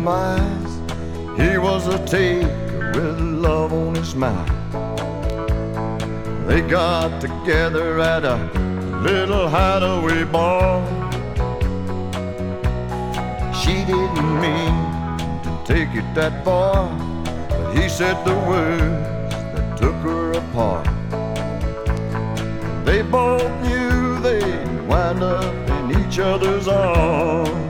compromise. He was a taker with love on his mind. They got together at a little hideaway bar. She didn't mean to take it that far, but he said the words that took her apart. They both knew they'd wind up in each other's arms.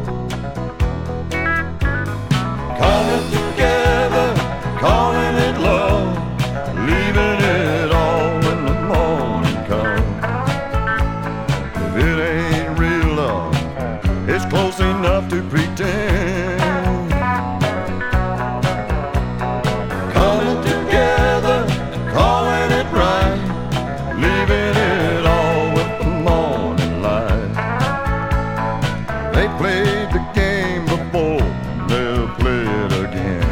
Coming together, calling it love, leaving it all when the morning comes. If it ain't real love, it's close enough to pretend. Coming together, calling it right, leaving it all with the morning light. They played the game before, they'll play it again.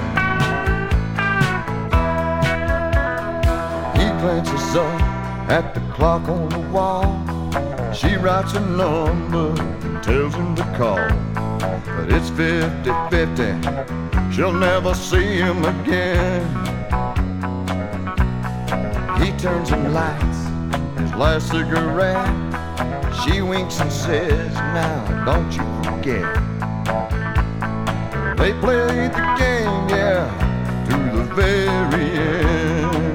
He glances up at the clock on the wall. She writes a number and tells him to call. But it's 50-50, she'll never see him again. He turns and lights his last cigarette. She winks and says, now don't you forget. They played the game, yeah, to the very end.